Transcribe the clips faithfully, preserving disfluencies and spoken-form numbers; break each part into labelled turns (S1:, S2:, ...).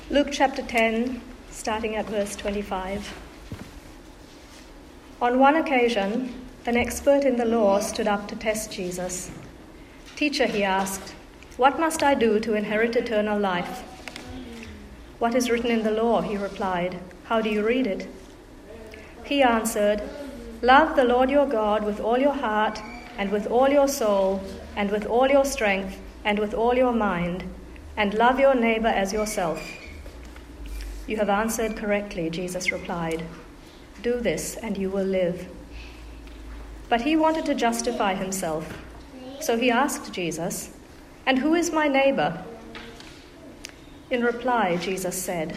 S1: Luke chapter ten, starting at verse twenty-five. On one occasion, an expert in the law stood up to test Jesus. "Teacher," he asked, "what must I do to inherit eternal life?" "What is written in the law?" he replied. "How do you read it?" He answered, "Love the Lord your God with all your heart, and with all your soul, and with all your strength, and with all your mind, and love your neighbor as yourself." "You have answered correctly," Jesus replied. "Do this, and you will live." But he wanted to justify himself, so he asked Jesus, "And who is my neighbor?" In reply, Jesus said,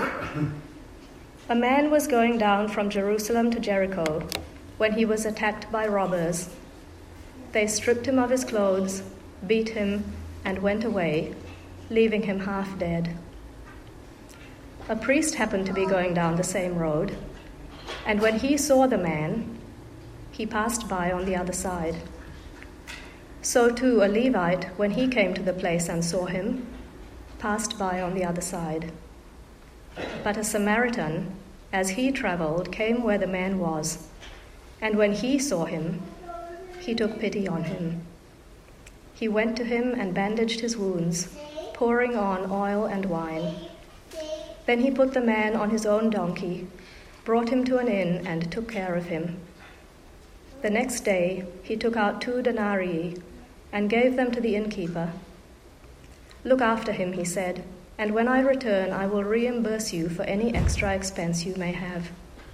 S1: "A man was going down from Jerusalem to Jericho when he was attacked by robbers. They stripped him of his clothes, beat him, and went away, leaving him half dead. A priest happened to be going down the same road, and when he saw the man, he passed by on the other side. So too a Levite, when he came to the place and saw him, passed by on the other side. But a Samaritan, as he traveled, came where the man was, and when he saw him, he took pity on him. He went to him and bandaged his wounds, pouring on oil and wine. Then he put the man on his own donkey, brought him to an inn, and took care of him. The next day he took out two denarii and gave them to the innkeeper. 'Look after him,' he said, 'and when I return I will reimburse you for any extra expense you may have.'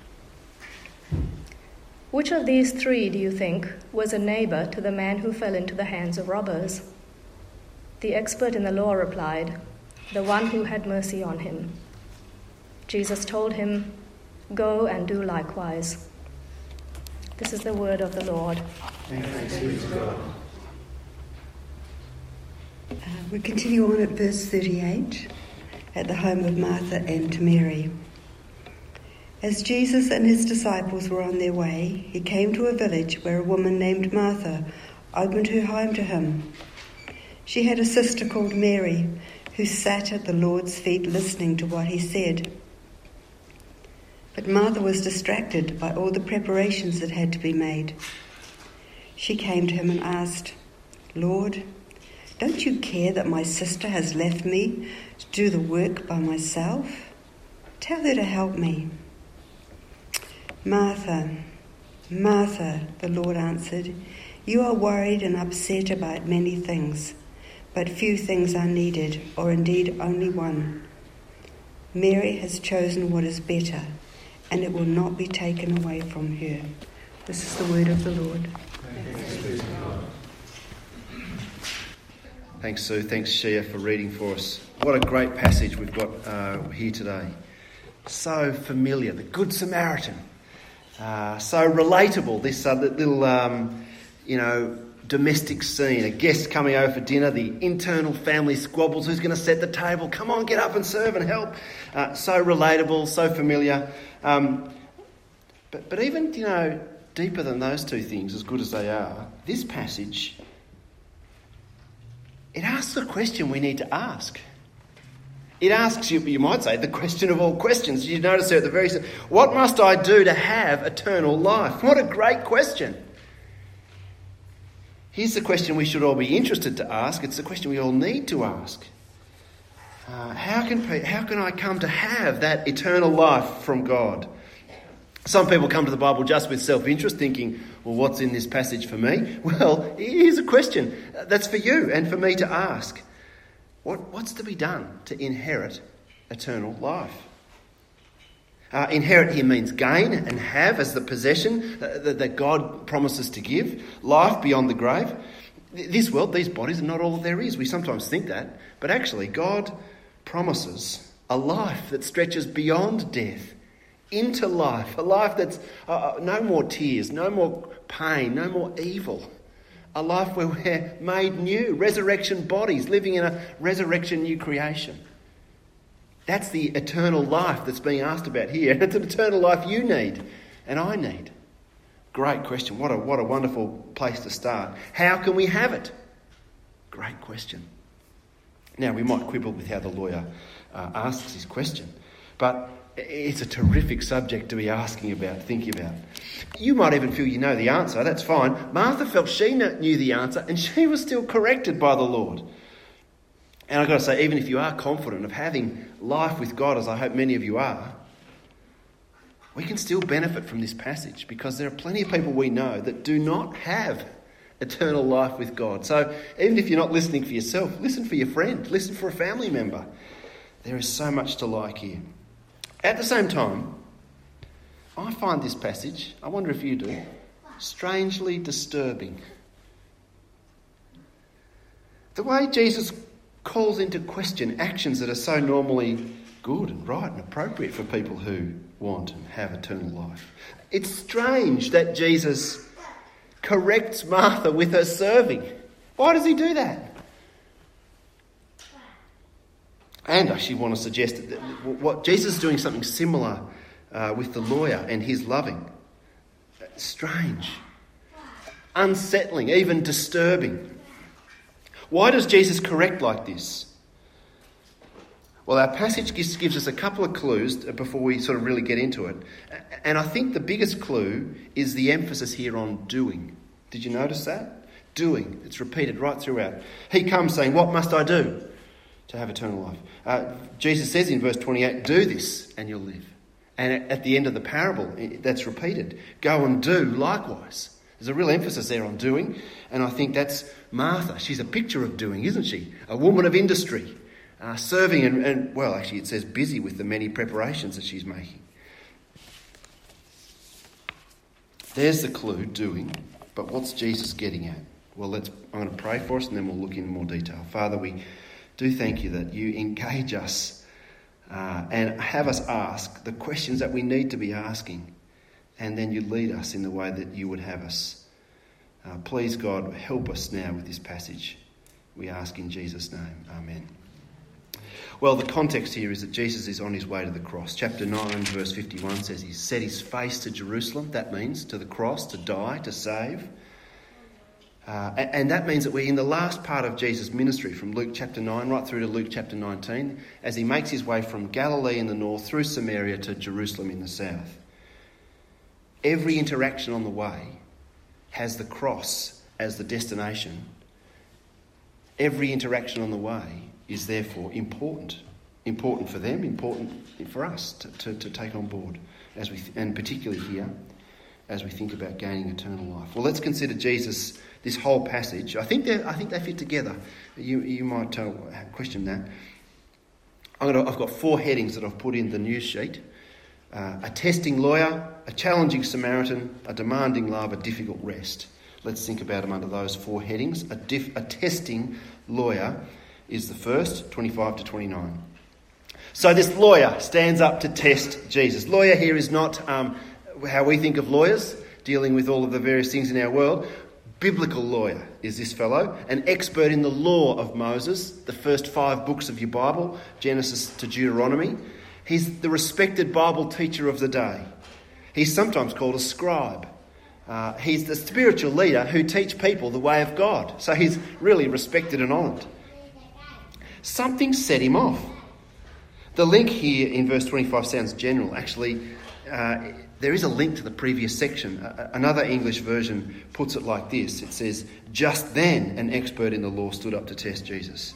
S1: Which of these three, do you think, was a neighbor to the man who fell into the hands of robbers?" The expert in the law replied, "The one who had mercy on him." Jesus told him, "Go and do likewise." This is the word of the Lord.
S2: Thanks be to God.
S3: Uh, we continue on at verse thirty-eight, at the home of Martha and Mary. As Jesus and his disciples were on their way, he came to a village where a woman named Martha opened her home to him. She had a sister called Mary, who sat at the Lord's feet listening to what he said. But Martha was distracted by all the preparations that had to be made. She came to him and asked, "Lord, don't you care that my sister has left me to do the work by myself? Tell her to help me." "Martha, Martha," the Lord answered, "you are worried and upset about many things, but few things are needed, or indeed only one. Mary has chosen what is better, and it will not be taken away from her." This is the word of the Lord.
S2: Thanks, Sue. Thanks, Shia, for reading for us. What a great passage we've got uh, here today. So familiar, the Good Samaritan. Uh, so relatable, this uh, little, um, you know, domestic scene. A guest coming over for dinner, the internal family squabbles. Who's going to set the table? Come on, get up and serve and help. Uh, so relatable, so familiar. Um, but, but even, you know, deeper than those two things, as good as they are, this passage, it asks a question we need to ask. It asks you, you might say, the question of all questions. You notice there at the very end, what must I do to have eternal life? What a great question. Here's the question we should all be interested to ask. It's the question we all need to ask. Uh, how can how can I come to have that eternal life from God? Some people come to the Bible just with self-interest, thinking, well, what's in this passage for me? Well, here's a question that's for you and for me to ask. What, what's to be done to inherit eternal life? Uh, inherit here means gain and have as the possession that, that God promises to give. Life beyond the grave. This world, these bodies are not all that there is. We sometimes think that. But actually, God promises a life that stretches beyond death into life. A life that's uh, no more tears, no more pain, no more evil. A life where we're made new, resurrection bodies, living in a resurrection new creation. That's the eternal life that's being asked about here. It's an eternal life you need and I need. Great question. What a what a wonderful place to start. How can we have it? Great question. Now, we might quibble with how the lawyer uh, asks this question. But it's a terrific subject to be asking about, thinking about. You might even feel you know the answer. That's fine. Martha felt she knew the answer and she was still corrected by the Lord. And I've got to say, even if you are confident of having life with God, as I hope many of you are, we can still benefit from this passage because there are plenty of people we know that do not have eternal life with God. So even if you're not listening for yourself, listen for your friend, listen for a family member. There is so much to like here. At the same time, I find this passage, I wonder if you do, strangely disturbing. The way Jesus calls into question actions that are so normally good and right and appropriate for people who want and have eternal life. It's strange that Jesus corrects Martha with her serving. Why does he do that? And I actually want to suggest that what Jesus is doing something similar uh, with the lawyer and his loving. Strange, unsettling, even disturbing. Why does Jesus correct like this? Well, our passage gives, gives us a couple of clues before we sort of really get into it. And I think the biggest clue is the emphasis here on doing. Did you notice that? Doing. It's repeated right throughout. He comes saying, "What must I do to have eternal life?" Uh, Jesus says in verse twenty-eight, "Do this and you'll live." And at the end of the parable, that's repeated. Go and do likewise. There's a real emphasis there on doing. And I think that's Martha. She's a picture of doing, isn't she? A woman of industry. Uh, serving and, and, well, actually it says busy with the many preparations that she's making. There's the clue, doing. But what's Jesus getting at? Well, let's. I'm going to pray for us and then we'll look in more detail. Father, we do thank you that you engage us uh, and have us ask the questions that we need to be asking, and then you lead us in the way that you would have us. Uh, please, God, help us now with this passage. We ask in Jesus' name. Amen. Well, the context here is that Jesus is on his way to the cross. Chapter nine, verse fifty-one says he set his face to Jerusalem. That means to the cross, to die, to save. Uh, and that means that we're in the last part of Jesus' ministry, from Luke chapter nine right through to Luke chapter nineteen, as he makes his way from Galilee in the north through Samaria to Jerusalem in the south. Every interaction on the way has the cross as the destination. Every interaction on the way is therefore important. Important for them, important for us to, to, to take on board, as we th- and particularly here, as we think about gaining eternal life. Well, let's consider Jesus, this whole passage. I think they I think they fit together. You you might uh, question that. I'm gonna, I've got four headings that I've put in the news sheet. Uh, a testing lawyer, a challenging Samaritan, a demanding love, a difficult rest. Let's think about them under those four headings. A, diff, a testing lawyer is the first, twenty-five to twenty-nine. So this lawyer stands up to test Jesus. Lawyer here is not um, how we think of lawyers, dealing with all of the various things in our world. Biblical lawyer is this fellow, an expert in the law of Moses, the first five books of your Bible, Genesis to Deuteronomy. He's the respected Bible teacher of the day. He's sometimes called a scribe. Uh, he's the spiritual leader who teach people the way of God. So he's really respected and honoured. Something set him off. The link here in verse twenty-five sounds general. Actually, uh, there is a link to the previous section. Uh, another English version puts it like this. It says, "Just then an expert in the law stood up to test Jesus."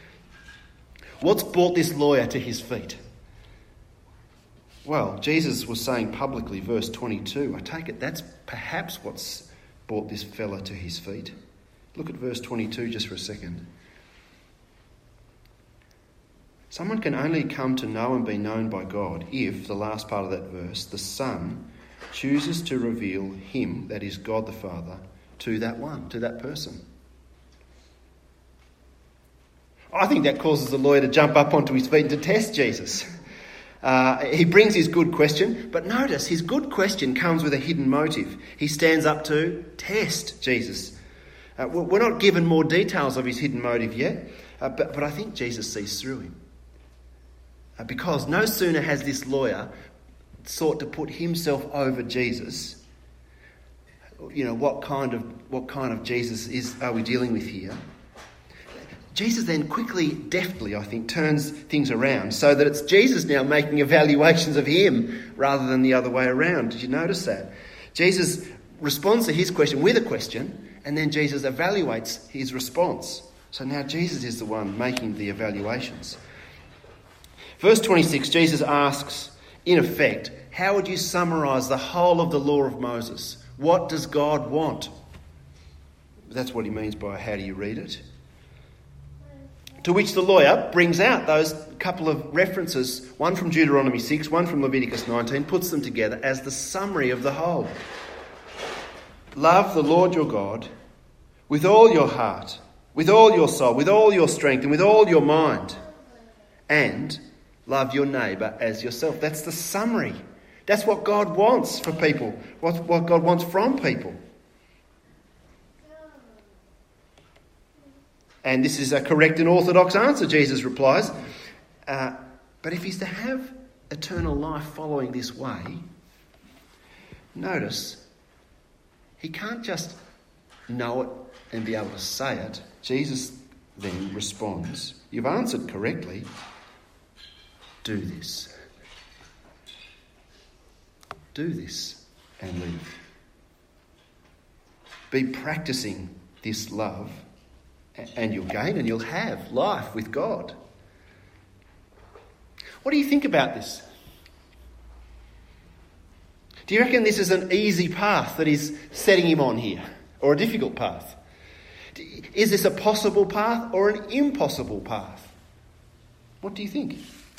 S2: What's brought this lawyer to his feet? Well, Jesus was saying publicly, verse twenty-two, I take it that's perhaps what's brought this fella to his feet. Look at verse twenty-two just for a second. Someone can only come to know and be known by God if, the last part of that verse, the Son chooses to reveal him, that is God the Father, to that one, to that person. I think that causes the lawyer to jump up onto his feet and to test Jesus. Uh, he brings his good question, but notice his good question comes with a hidden motive. He stands up to test Jesus. Uh, we're not given more details of his hidden motive yet, uh, but, but I think Jesus sees through him. Uh, because no sooner has this lawyer sought to put himself over Jesus. You know, what kind of what kind of Jesus is are we dealing with here? Jesus then quickly, deftly, I think, turns things around so that it's Jesus now making evaluations of him rather than the other way around. Did you notice that? Jesus responds to his question with a question, and then Jesus evaluates his response. So now Jesus is the one making the evaluations. Verse twenty-six, Jesus asks, in effect, how would you summarise the whole of the law of Moses? What does God want? That's what he means by how do you read it? To which the lawyer brings out those couple of references, one from Deuteronomy six, one from Leviticus nineteen, puts them together as the summary of the whole. Love the Lord your God with all your heart, with all your soul, with all your strength, and with all your mind. And love your neighbour as yourself. That's the summary. That's what God wants for people, what, what God wants from people. And this is a correct and orthodox answer, Jesus replies. Uh, but if he's to have eternal life following this way, notice, he can't just know it and be able to say it. Jesus then responds, you've answered correctly. Do this. Do this and live. Be practicing this love and you'll gain and you'll have life with God. What do you think about this? Do you reckon this is an easy path that he's setting him on here, or a difficult path? Is this a possible path or an impossible path? What do you think?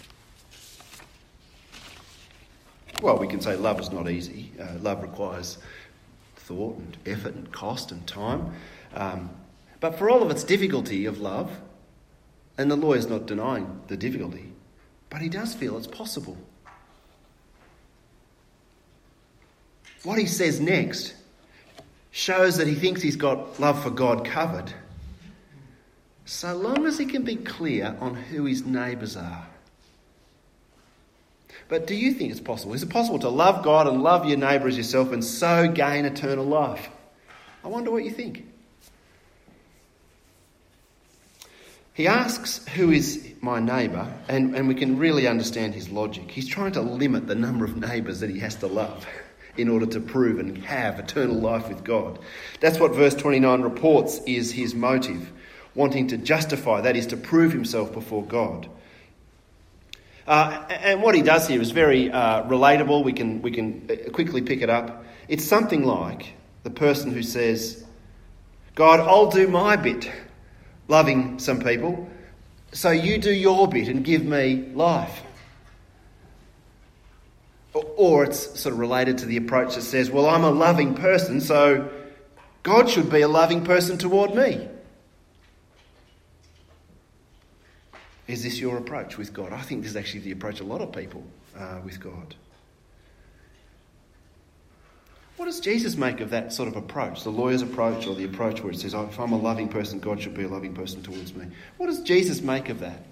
S2: Well, we can say love is not easy. Uh, love requires thought and effort and cost and time. Um, but for all of its difficulty of love, and the lawyer's not denying the difficulty, but he does feel it's possible. What he says next shows that he thinks he's got love for God covered, so long as he can be clear on who his neighbours are. But do you think it's possible? Is it possible to love God and love your neighbour as yourself and so gain eternal life? I wonder what you think. He asks, who is my neighbour? And, and we can really understand his logic. He's trying to limit the number of neighbours that he has to love in order to prove and have eternal life with God. That's what verse twenty-nine reports is his motive, wanting to justify, that is, to prove himself before God. Uh, and what he does here is very uh, relatable. We can we can quickly pick it up. It's something like the person who says, God, I'll do my bit, loving some people, so you do your bit and give me life. Or it's sort of related to the approach that says, well, I'm a loving person, so God should be a loving person toward me. Is this your approach with God? I think this is actually the approach of a lot of people uh, with God. What does Jesus make of that sort of approach, the lawyer's approach or the approach where it says, oh, if I'm a loving person, God should be a loving person towards me? What does Jesus make of that?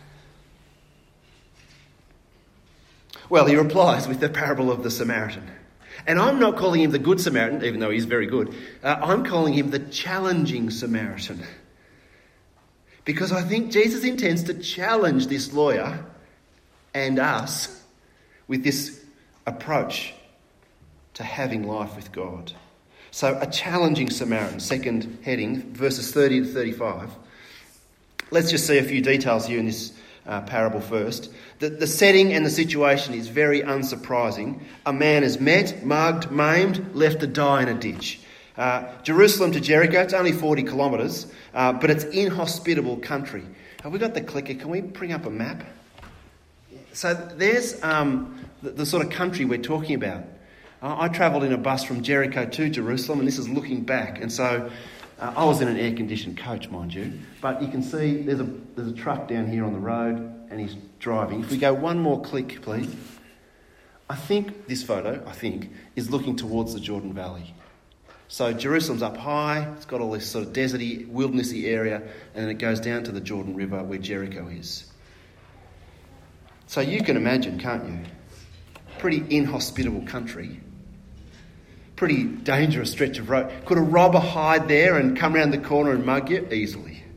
S2: Well, he replies with the parable of the Samaritan. And I'm not calling him the good Samaritan, even though he's very good. Uh, I'm calling him the challenging Samaritan. Because I think Jesus intends to challenge this lawyer and us with this approach to having life with God. So a challenging Samaritan, second heading, verses thirty to thirty-five. Let's just see a few details here in this uh, parable first. The, the setting and the situation is very unsurprising. A man is met, mugged, maimed, left to die in a ditch. Uh, Jerusalem to Jericho, it's only forty kilometres, uh, but it's inhospitable country. Have we got the clicker? Can we bring up a map? So there's um, the, the sort of country we're talking about. Uh, I travelled in a bus from Jericho to Jerusalem, and this is looking back. And so uh, I was in an air-conditioned coach, mind you. But you can see there's a there's a truck down here on the road, and he's driving. If we go one more click, please. I think this photo, I think, is looking towards the Jordan Valley. So Jerusalem's up high, it's got all this sort of deserty, wildernessy area, and then it goes down to the Jordan River where Jericho is. So you can imagine, can't you? Pretty inhospitable country. Pretty dangerous stretch of road. Could a robber hide there and come round the corner and mug you? Easily.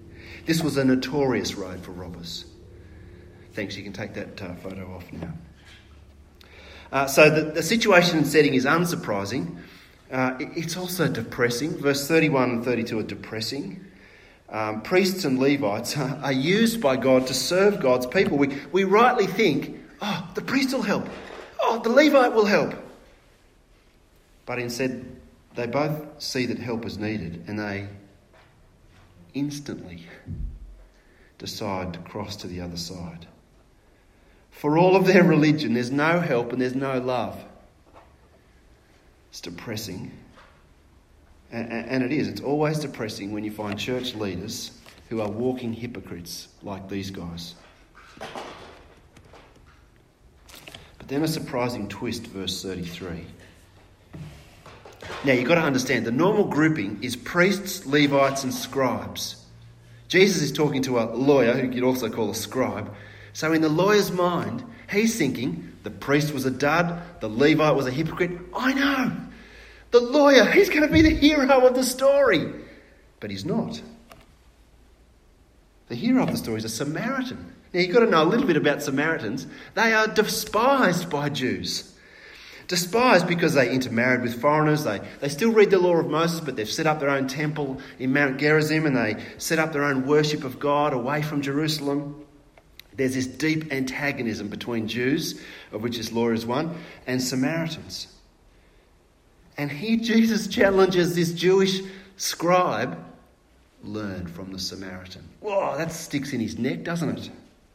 S2: This was a notorious road for robbers. Thanks, you can take that uh, photo off now. Uh, so the, the situation and setting is unsurprising. Uh, it, it's also depressing. Verse thirty-one and thirty-two are depressing. Um, priests and Levites are, are used by God to serve God's people. We, we rightly think, oh, the priest will help. Oh, the Levite will help. But instead, they both see that help is needed and they instantly decide to cross to the other side. For all of their religion, there's no help and there's no love. It's depressing. And it is. It's always depressing when you find church leaders who are walking hypocrites like these guys. But then a surprising twist, verse thirty-three. Now, you've got to understand, the normal grouping is priests, Levites and scribes. Jesus is talking to a lawyer, who you'd also call a scribe. So in the lawyer's mind, he's thinking, the priest was a dud, the Levite was a hypocrite. I know! The lawyer, he's going to be the hero of the story. But he's not. The hero of the story is a Samaritan. Now, you've got to know a little bit about Samaritans. They are despised by Jews. Despised because they intermarried with foreigners. They, they still read the law of Moses, but they've set up their own temple in Mount Gerizim and they set up their own worship of God away from Jerusalem. There's this deep antagonism between Jews, of which this law is one, and Samaritans. And here Jesus challenges this Jewish scribe, learn from the Samaritan. Whoa, that sticks in his neck, doesn't it?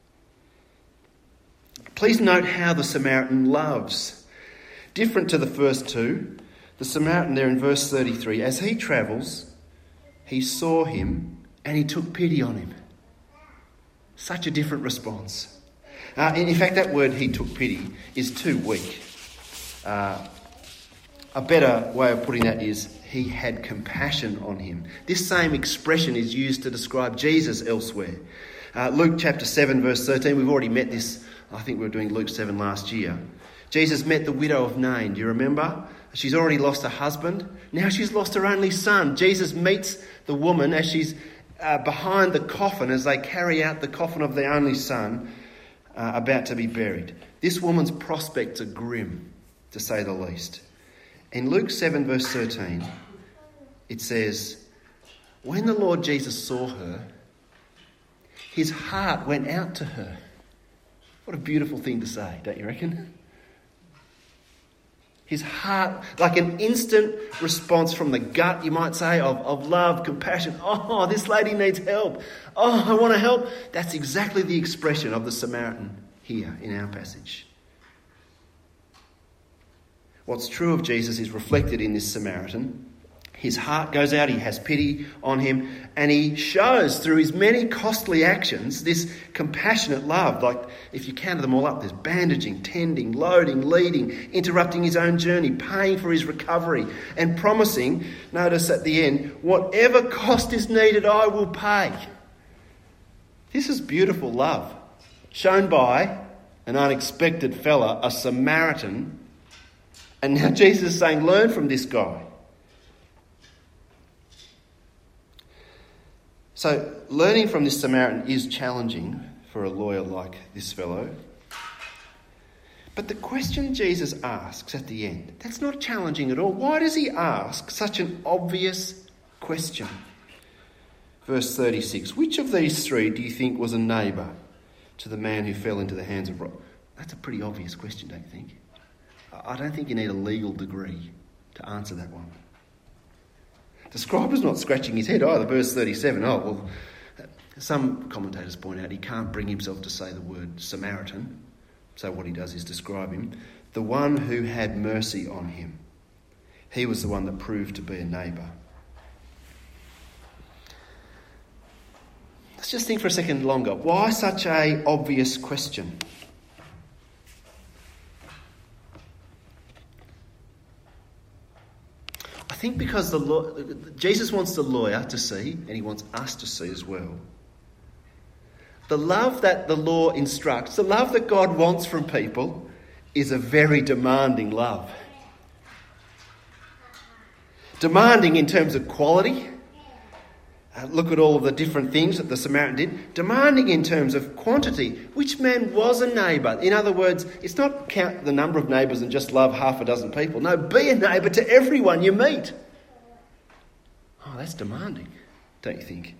S2: Please note how the Samaritan loves. Different to the first two, the Samaritan there in verse thirty-three, as he travels, he saw him and he took pity on him. Such a different response. Uh, in fact, that word, he took pity, is too weak. Uh, A better way of putting that is he had compassion on him. This same expression is used to describe Jesus elsewhere. Uh, Luke chapter seven verse thirteen, we've already met this, I think we were doing Luke seven last year. Jesus met the widow of Nain, do you remember? She's already lost her husband, now she's lost her only son. Jesus meets the woman as she's uh, behind the coffin as they carry out the coffin of their only son uh, about to be buried. This woman's prospects are grim, to say the least. In Luke seven verse thirteen, it says, when the Lord Jesus saw her, his heart went out to her. What a beautiful thing to say, don't you reckon? His heart, like an instant response from the gut, you might say, of, of love, compassion. Oh, this lady needs help. Oh, I want to help. That's exactly the expression of the Samaritan here in our passage. What's true of Jesus is reflected in this Samaritan. His heart goes out, he has pity on him, and he shows through his many costly actions this compassionate love. Like, if you counted them all up, there's bandaging, tending, loading, leading, interrupting his own journey, paying for his recovery, and promising, notice at the end, whatever cost is needed, I will pay. This is beautiful love, shown by an unexpected fella, a Samaritan. And now Jesus is saying, learn from this guy. So, learning from this Samaritan is challenging for a lawyer like this fellow. But the question Jesus asks at the end, that's not challenging at all. Why does he ask such an obvious question? Verse thirty-six, which of these three do you think was a neighbour to the man who fell into the hands of robbers? That's a pretty obvious question, don't you think? I don't think you need a legal degree to answer that one. The scribe is not scratching his head either. Verse thirty-seven, oh, well, some commentators point out he can't bring himself to say the word Samaritan. So what he does is describe him. The one who had mercy on him. He was the one that proved to be a neighbour. Let's just think for a second longer. Why such a obvious question? I think because the law, Jesus wants the lawyer to see, and he wants us to see as well, the love that the law instructs, the love that God wants from people, is a very demanding love. Demanding in terms of quality, Uh, look at all of the different things that the Samaritan did. Demanding in terms of quantity. Which man was a neighbour? In other words, it's not count the number of neighbours and just love half a dozen people. No, be a neighbour to everyone you meet. Oh, that's demanding, don't you think?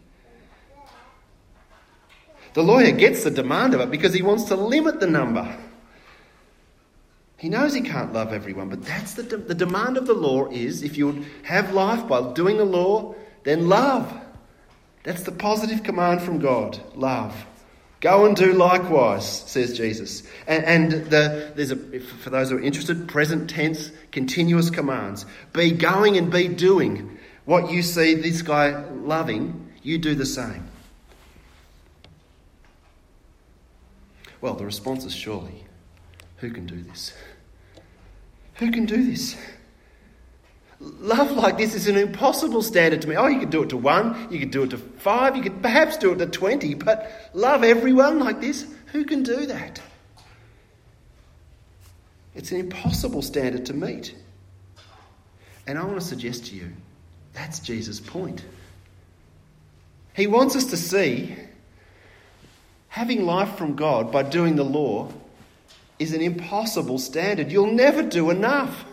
S2: The lawyer gets the demand of it because he wants to limit the number. He knows he can't love everyone, but that's the, de- the demand of the law is, if you have life by doing the law, then love. That's the positive command from God. Love. Go and do likewise, says Jesus. And, and the, there's a, for those who are interested, present tense, continuous commands. Be going and be doing. What you see this guy loving, you do the same. Well, the response is surely, who can do this? Who can do this? Love like this is an impossible standard to me. Oh, you could do it to one, you could do it to five, you could perhaps do it to twenty, but love everyone like this? Who can do that? It's an impossible standard to meet. And I want to suggest to you, that's Jesus' point. He wants us to see having life from God by doing the law is an impossible standard. You'll never do enough.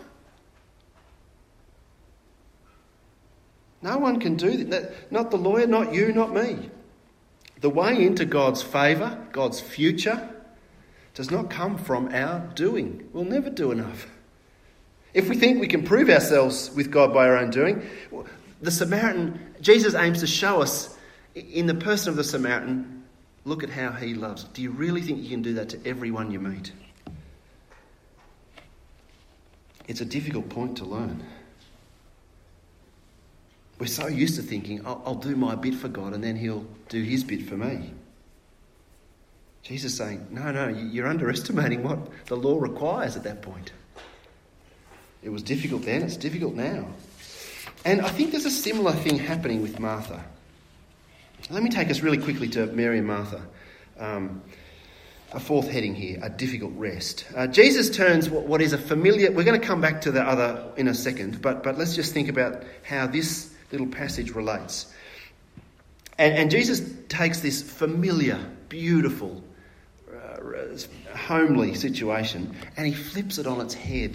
S2: No one can do that. Not the lawyer, not you, not me. The way into God's favour, God's future, does not come from our doing. We'll never do enough. If we think we can prove ourselves with God by our own doing, the Samaritan, Jesus aims to show us in the person of the Samaritan, look at how he loves. Do you really think you can do that to everyone you meet? It's a difficult point to learn. We're so used to thinking, I'll, I'll do my bit for God and then he'll do his bit for me. Jesus is saying, no, no, you're underestimating what the law requires at that point. It was difficult then, it's difficult now. And I think there's a similar thing happening with Martha. Let me take us really quickly to Mary and Martha. Um, a fourth heading here, a difficult rest. Uh, Jesus turns what, what is a familiar... We're going to come back to the other in a second, but, but let's just think about how this little passage relates. And, and Jesus takes this familiar, beautiful, uh, homely situation and he flips it on its head.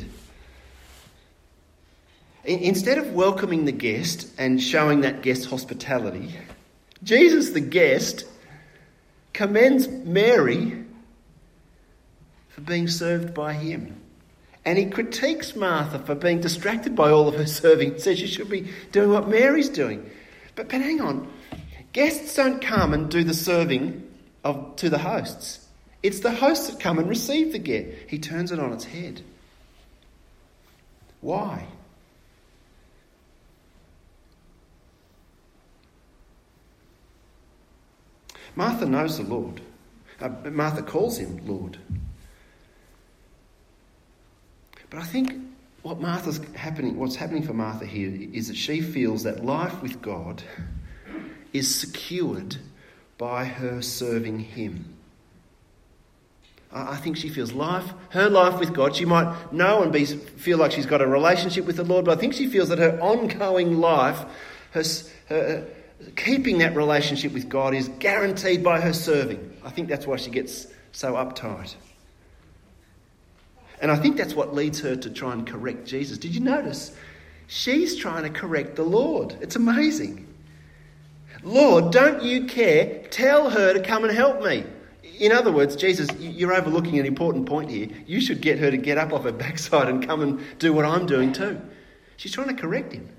S2: In, instead of welcoming the guest and showing that guest hospitality, Jesus, the guest, commends Mary for being served by him. And he critiques Martha for being distracted by all of her serving. He says she should be doing what Mary's doing. But, but hang on. Guests don't come and do the serving of to the hosts. It's the hosts that come and receive the gift. He turns it on its head. Why? Martha knows the Lord. Uh, Martha calls him Lord. But I think what Martha's happening, what's happening for Martha here is that she feels that life with God is secured by her serving him. I think she feels life, her life with God. She might know and be feel like she's got a relationship with the Lord, but I think she feels that her ongoing life, her, her keeping that relationship with God is guaranteed by her serving. I think that's why she gets so uptight. And I think that's what leads her to try and correct Jesus. Did you notice? She's trying to correct the Lord. It's amazing. Lord, don't you care? Tell her to come and help me. In other words, Jesus, you're overlooking an important point here. You should get her to get up off her backside and come and do what I'm doing too. She's trying to correct him.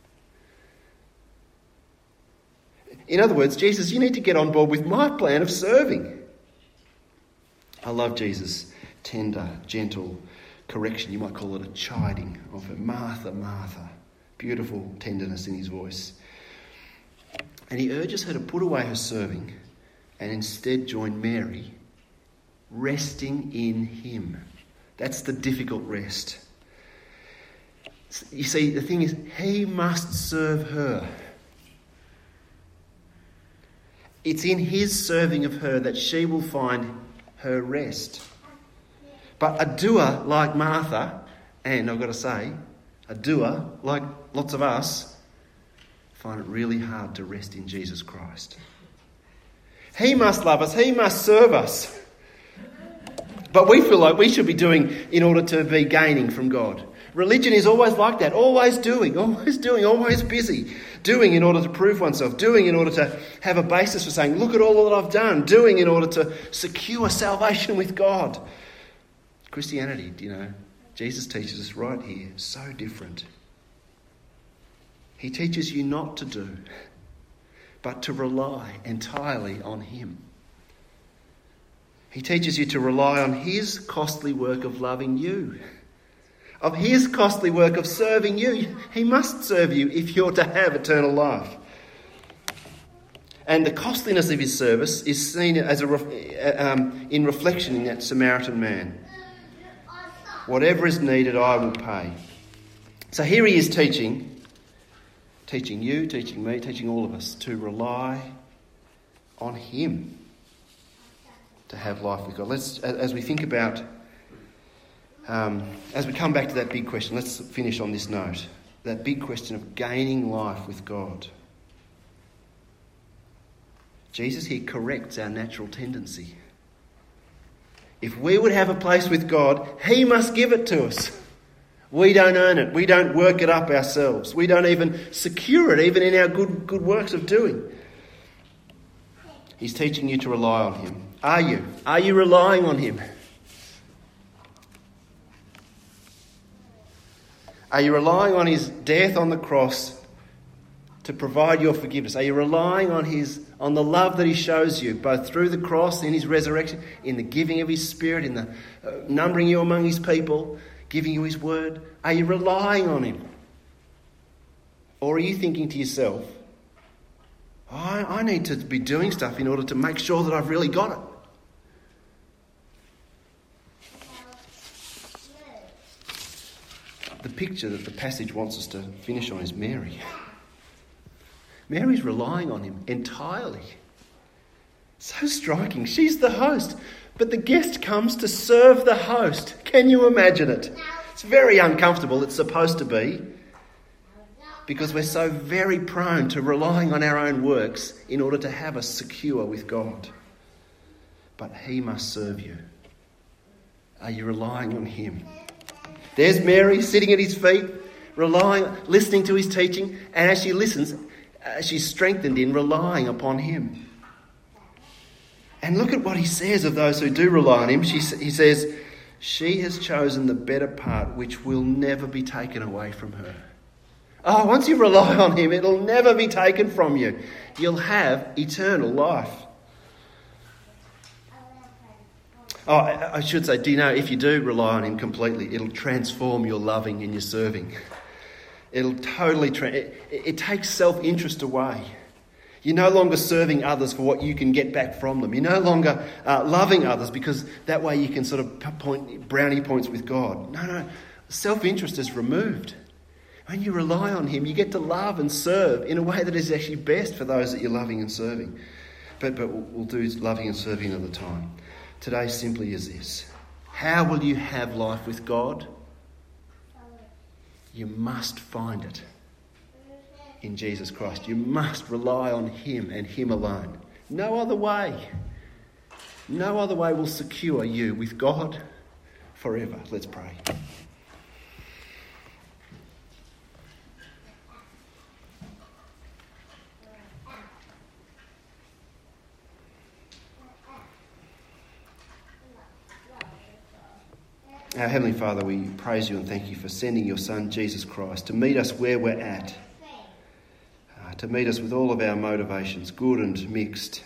S2: In other words, Jesus, you need to get on board with my plan of serving. I love Jesus' tender, gentle correction. You might call it a chiding of her. Martha, Martha. Beautiful tenderness in his voice. And he urges her to put away her serving and instead join Mary, resting in him. That's the difficult rest. You see, the thing is, he must serve her. It's in his serving of her that she will find her rest. But a doer like Martha, and I've got to say, a doer like lots of us, find it really hard to rest in Jesus Christ. He must love us. He must serve us. But we feel like we should be doing in order to be gaining from God. Religion is always like that. Always doing, always doing, always busy. Doing in order to prove oneself. Doing in order to have a basis for saying, look at all that I've done. Doing in order to secure salvation with God. Christianity, you know, Jesus teaches us right here, so different. He teaches you not to do, but to rely entirely on him. He teaches you to rely on his costly work of loving you, of his costly work of serving you. He must serve you if you're to have eternal life. And the costliness of his service is seen as a, um, in reflection in that Samaritan man. Whatever is needed, I will pay. So here he is teaching, teaching you, teaching me, teaching all of us to rely on him to have life with God. Let's, as we think about, um, as we come back to that big question, let's finish on this note. That big question of gaining life with God. Jesus here corrects our natural tendency. If we would have a place with God, he must give it to us. We don't earn it. We don't work it up ourselves. We don't even secure it, even in our good, good works of doing. He's teaching you to rely on him. Are you? Are you relying on him? Are you relying on his death on the cross to provide your forgiveness? Are you relying on his on the love that he shows you, both through the cross, in his resurrection, in the giving of his Spirit, in the uh, numbering you among his people, giving you his word? Are you relying on him? Or are you thinking to yourself, oh, I, I need to be doing stuff in order to make sure that I've really got it? The picture that the passage wants us to finish on is Mary. Mary's relying on him entirely. So striking. She's the host, but the guest comes to serve the host. Can you imagine it? It's very uncomfortable. It's supposed to be, because we're so very prone to relying on our own works in order to have us secure with God. But he must serve you. Are you relying on him? There's Mary sitting at his feet, relying, listening to his teaching, and as she listens, uh, she's strengthened in relying upon him. And look at what he says of those who do rely on him. She, he says, she has chosen the better part, which will never be taken away from her. Oh, once you rely on him, it'll never be taken from you. You'll have eternal life. Oh, I should say, do you know, if you do rely on him completely, it'll transform your loving and your serving. It'll totally, tra- it, it takes self-interest away. You're no longer serving others for what you can get back from them. You're no longer uh, loving others because that way you can sort of point brownie points with God. No, no, self-interest is removed. When you rely on him, you get to love and serve in a way that is actually best for those that you're loving and serving. But, but we'll do loving and serving another time. Today simply is this. How will you have life with God? You must find it in Jesus Christ. You must rely on him and him alone. No other way. No other way will secure you with God forever. Let's pray. Our Heavenly Father, we praise you and thank you for sending your Son, Jesus Christ, to meet us where we're at, uh, to meet us with all of our motivations, good and mixed.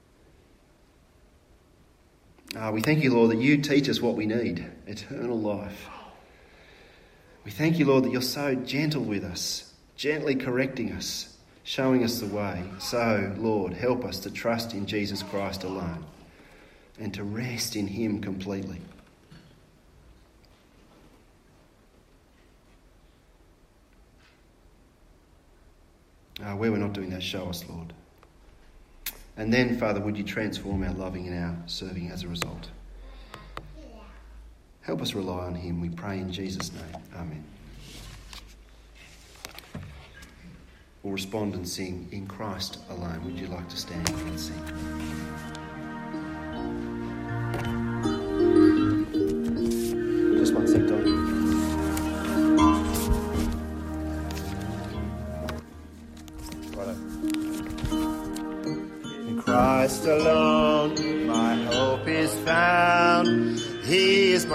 S2: Uh, we thank you, Lord, that you teach us what we need, eternal life. We thank you, Lord, that you're so gentle with us, gently correcting us, showing us the way. So, Lord, help us to trust in Jesus Christ alone and to rest in him completely. Uh, where we're not doing that, show us, Lord. And then, Father, would you transform our loving and our serving as a result? Help us rely on him, we pray in Jesus' name. Amen. will respond and sing In Christ Alone. Would you like to stand and sing? Just one sec, Don.
S4: In Christ alone, my hope is found. He is my